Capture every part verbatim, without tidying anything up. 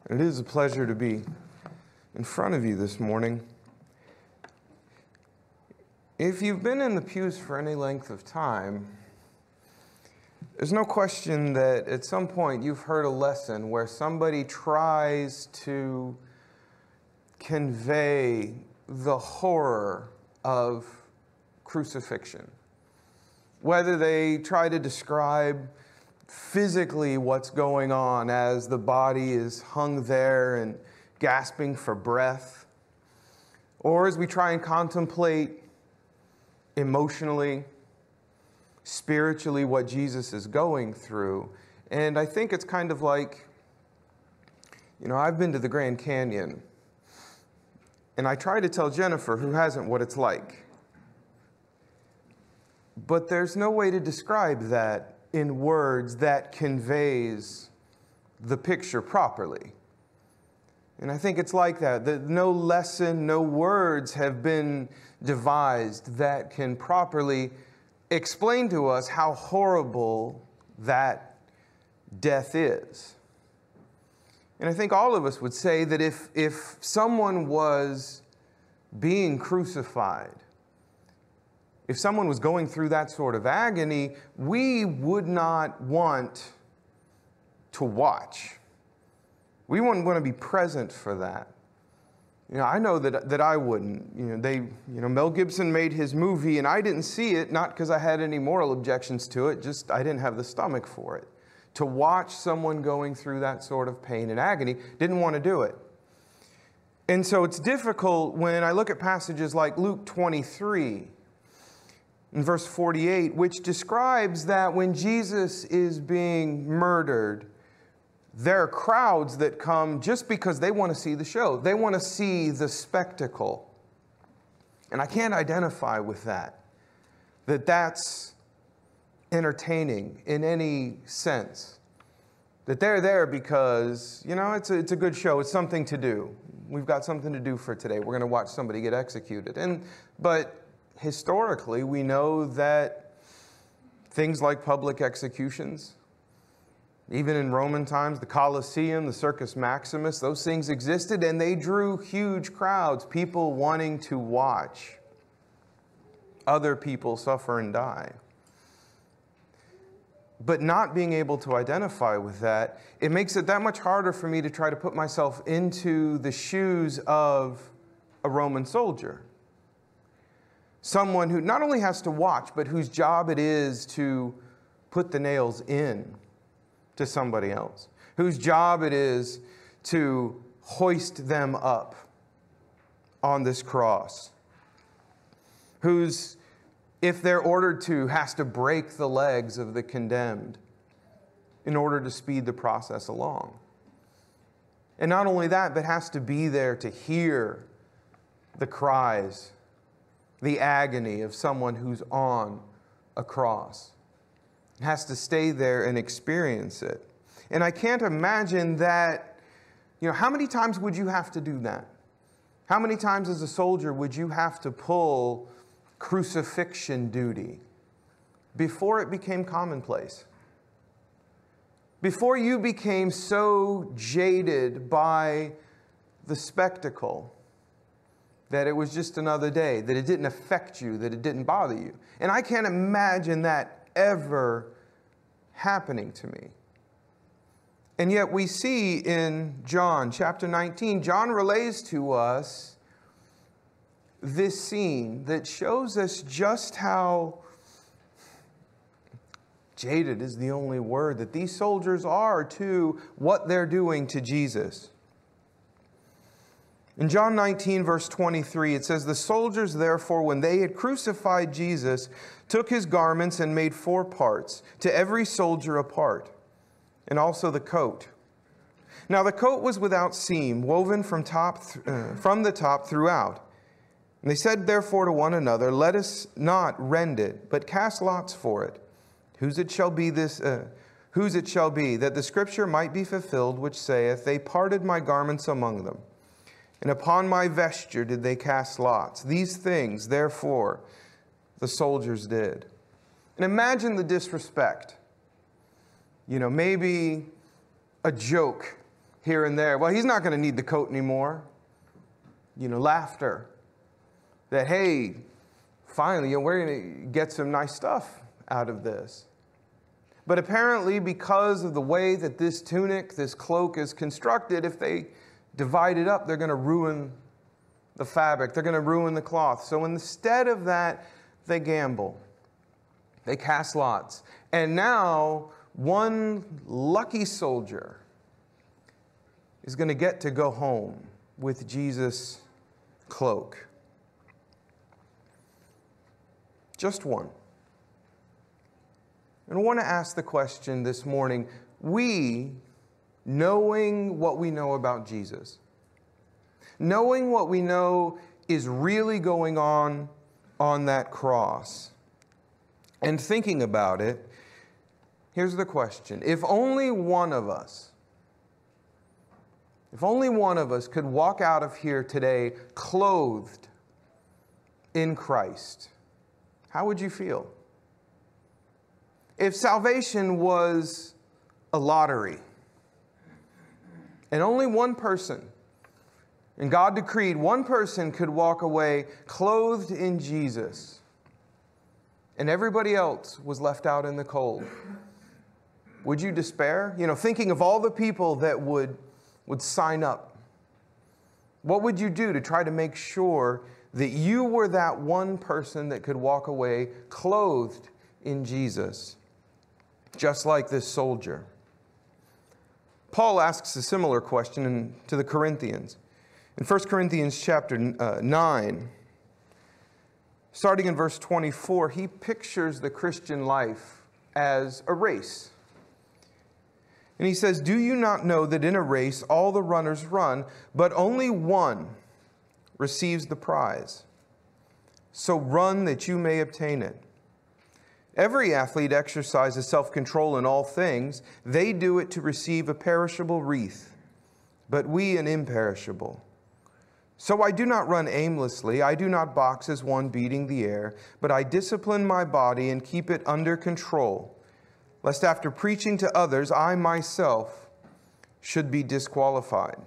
It is a pleasure to be in front of you this morning. If you've been in the pews for any length of time, there's no question that at some point you've heard a lesson where somebody tries to convey the horror of crucifixion. Whether they try to describe physically what's going on as the body is hung there and gasping for breath, or as we try and contemplate emotionally, spiritually what Jesus is going through. And I think it's kind of like, you know, I've been to the Grand Canyon, and I try to tell Jennifer, who hasn't, what it's like. But there's no way to describe that in words that conveys the picture properly. And I think it's like that, that no lesson, no words have been devised that can properly explain to us how horrible that death is. And I think all of us would say that if, if someone was being crucified, if someone was going through that sort of agony, we would not want to watch. We wouldn't want to be present for that. You know, I know that that I wouldn't. You know, they, you know, Mel Gibson made his movie, and I didn't see it, not because I had any moral objections to it, just I didn't have the stomach for it. To watch someone going through that sort of pain and agony, didn't want to do it. And so it's difficult when I look at passages like Luke twenty-three, in verse forty-eight, which describes that when Jesus is being murdered, there are crowds that come just because they want to see the show. They want to see the spectacle. And I can't identify with that, that that's entertaining in any sense. That they're there because, you know, it's a, it's a good show. It's something to do. We've got something to do for today. We're going to watch somebody get executed. And but historically, we know that things like public executions, even in Roman times, the Colosseum, the Circus Maximus, those things existed, and they drew huge crowds, people wanting to watch other people suffer and die. But not being able to identify with that, it makes it that much harder for me to try to put myself into the shoes of a Roman soldier. Someone who not only has to watch, but whose job it is to put the nails in to somebody else. Whose job it is to hoist them up on this cross. Whose, if they're ordered to, has to break the legs of the condemned in order to speed the process along. And not only that, but has to be there to hear the cries, the agony of someone who's on a cross. It has to stay there and experience it. And I can't imagine that, you know, how many times would you have to do that? How many times as a soldier would you have to pull crucifixion duty before it became commonplace? Before you became so jaded by the spectacle that it was just another day, that it didn't affect you, that it didn't bother you. And I can't imagine that ever happening to me. And yet we see in John chapter nineteen, John relays to us this scene that shows us just how jaded is the only word that these soldiers are to what they're doing to Jesus. In John nineteen, verse twenty-three, it says, "The soldiers, therefore, when they had crucified Jesus, took his garments and made four parts, to every soldier a part, and also the coat. Now the coat was without seam, woven from, top th- uh, from the top throughout. And they said, therefore, to one another, let us not rend it, but cast lots for it, whose it shall be this, uh, whose it shall be, that the scripture might be fulfilled, which saith, they parted my garments among them. And upon my vesture did they cast lots. These things, therefore, the soldiers did." And imagine the disrespect. You know, maybe a joke here and there. Well, he's not going to need the coat anymore. You know, laughter. That, hey, finally, you know, we're going to get some nice stuff out of this. But apparently, because of the way that this tunic, this cloak is constructed, if they divide it up, they're going to ruin the fabric. They're going to ruin the cloth. So instead of that, they gamble. They cast lots. And now, one lucky soldier is going to get to go home with Jesus' cloak. Just one. And I want to ask the question this morning, we, knowing what we know about Jesus, knowing what we know is really going on on that cross, and thinking about it, here's the question. If only one of us, if only one of us could walk out of here today clothed in Christ, how would you feel? If salvation was a lottery, and only one person, and God decreed one person could walk away clothed in Jesus, and everybody else was left out in the cold, would you despair? You know, thinking of all the people that would, would sign up, what would you do to try to make sure that you were that one person that could walk away clothed in Jesus? Just like this soldier. Paul asks a similar question in, to the Corinthians. In First Corinthians chapter uh, nine, starting in verse twenty-four, he pictures the Christian life as a race. And he says, "Do you not know that in a race all the runners run, but only one receives the prize? So run that you may obtain it. Every athlete exercises self-control in all things. They do it to receive a perishable wreath, but we an imperishable. So I do not run aimlessly. I do not box as one beating the air, but I discipline my body and keep it under control, lest after preaching to others, I myself should be disqualified."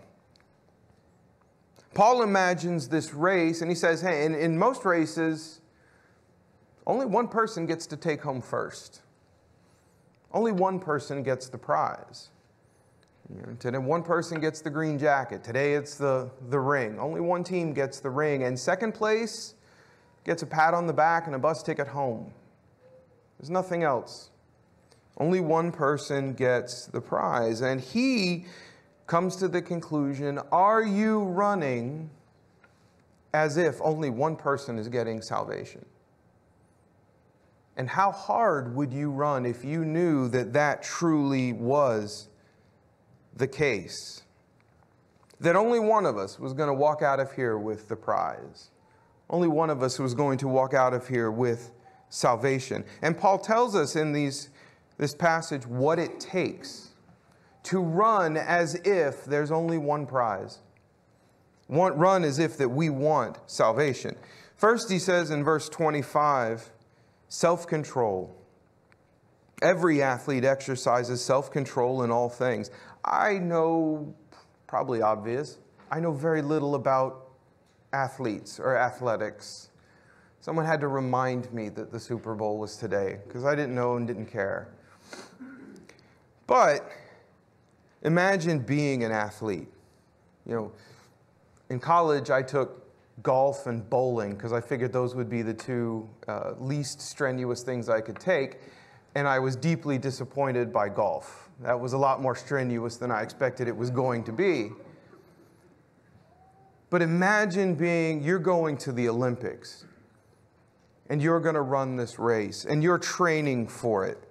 Paul imagines this race, and he says, hey, in, in most races, only one person gets to take home first. Only one person gets the prize. You know, today, one person gets the green jacket. Today, it's the, the ring. Only one team gets the ring. And second place gets a pat on the back and a bus ticket home. There's nothing else. Only one person gets the prize. And he comes to the conclusion, are you running as if only one person is getting salvation? And how hard would you run if you knew that that truly was the case? That only one of us was going to walk out of here with the prize. Only one of us was going to walk out of here with salvation. And Paul tells us in these, this passage what it takes to run as if there's only one prize. Want, run as if that we want salvation. First, he says in verse twenty-five, self-control. Every athlete exercises self-control in all things. I know, probably obvious, I know very little about athletes or athletics. Someone had to remind me that the Super Bowl was today, because I didn't know and didn't care. But imagine being an athlete. You know, in college I took golf and bowling because I figured those would be the two uh, least strenuous things I could take, and I was deeply disappointed by golf. That was a lot more strenuous than I expected it was going to be. But imagine being, you're going to the Olympics, and you're going to run this race, and you're training for it.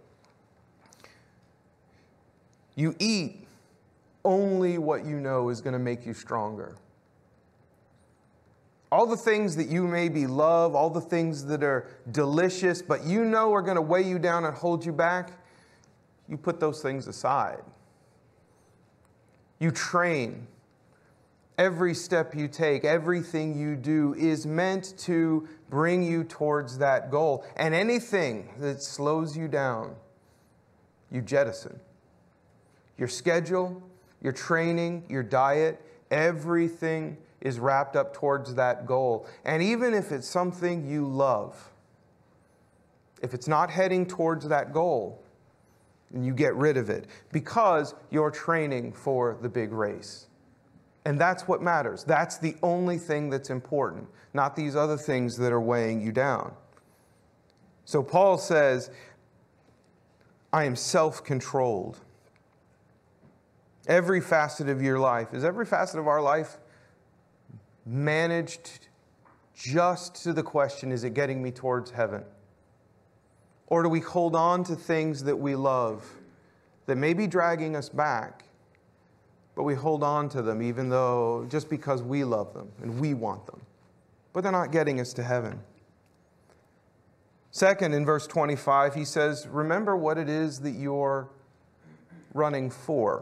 You eat only what you know is going to make you stronger. All the things that you maybe love, all the things that are delicious, but you know are going to weigh you down and hold you back, you put those things aside. You train. Every step you take, everything you do is meant to bring you towards that goal. And anything that slows you down, you jettison. Your schedule, your training, your diet, everything is wrapped up towards that goal. And even if it's something you love, if it's not heading towards that goal, then you get rid of it because you're training for the big race. And that's what matters. That's the only thing that's important, not these other things that are weighing you down. So Paul says, I am self-controlled. Every facet of your life, is every facet of our life managed just to the question, is it getting me towards heaven? Or do we hold on to things that we love that may be dragging us back, but we hold on to them even though just because we love them and we want them, but they're not getting us to heaven? Second, in verse twenty-five, he says, remember what it is that you're running for.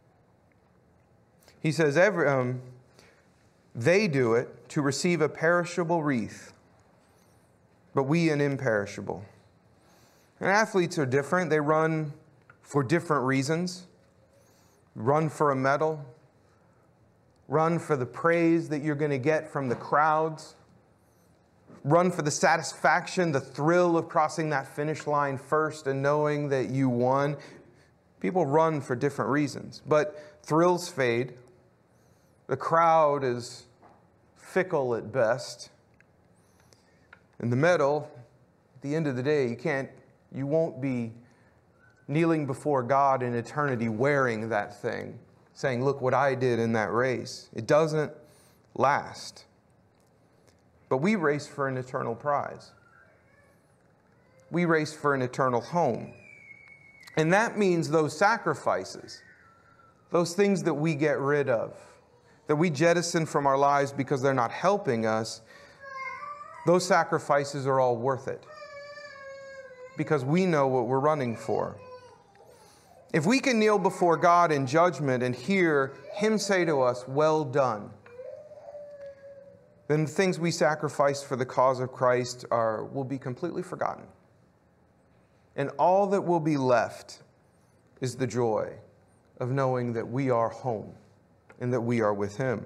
He says, every, um, they do it to receive a perishable wreath, but we an imperishable. And athletes are different. They run for different reasons. Run for a medal. Run for the praise that you're going to get from the crowds. Run for the satisfaction, the thrill of crossing that finish line first and knowing that you won. People run for different reasons, but thrills fade. The crowd is fickle at best. And the medal, at the end of the day, you can't, you won't be kneeling before God in eternity wearing that thing, saying, look what I did in that race. It doesn't last. But we race for an eternal prize. We race for an eternal home. And that means those sacrifices, those things that we get rid of, that we jettison from our lives because they're not helping us, those sacrifices are all worth it because we know what we're running for. If we can kneel before God in judgment and hear Him say to us, well done, then the things we sacrificed for the cause of Christ are, will be completely forgotten. And all that will be left is the joy of knowing that we are home and that we are with Him.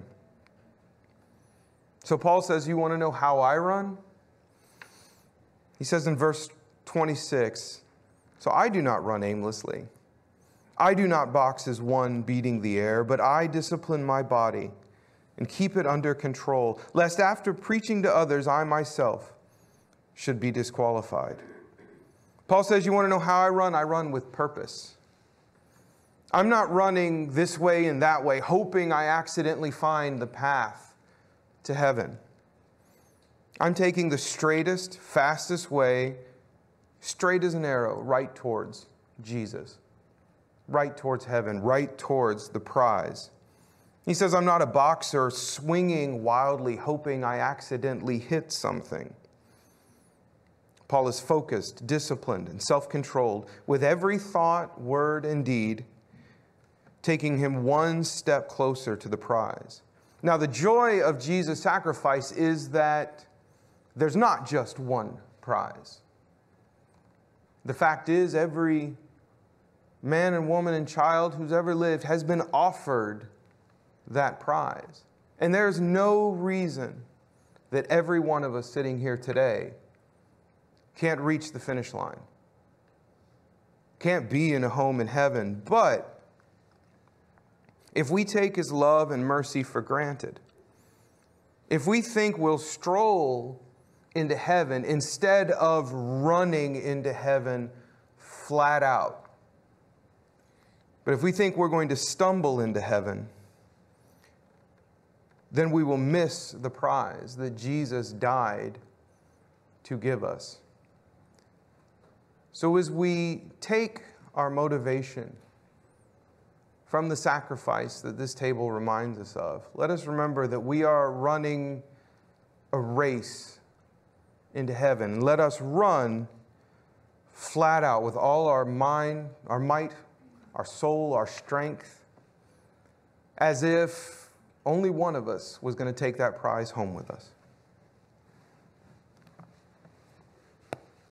So Paul says, you want to know how I run? He says in verse twenty-six, so I do not run aimlessly. I do not box as one beating the air, but I discipline my body and keep it under control, lest after preaching to others, I myself should be disqualified. Paul says, you want to know how I run? I run with purpose. I'm not running this way and that way, hoping I accidentally find the path to heaven. I'm taking the straightest, fastest way, straight as an arrow, right towards Jesus, right towards heaven, right towards the prize. He says, I'm not a boxer swinging wildly, hoping I accidentally hit something. Paul is focused, disciplined, and self-controlled with every thought, word, and deed, taking him one step closer to the prize. Now, the joy of Jesus' sacrifice is that there's not just one prize. The fact is, every man and woman and child who's ever lived has been offered that prize. And there's no reason that every one of us sitting here today can't reach the finish line, can't be in a home in heaven. But if we take His love and mercy for granted, if we think we'll stroll into heaven instead of running into heaven flat out, but if we think we're going to stumble into heaven, then we will miss the prize that Jesus died to give us. So as we take our motivation from the sacrifice that this table reminds us of, let us remember that we are running a race into heaven. Let us run flat out with all our mind, our might, our soul, our strength, as if only one of us was going to take that prize home with us.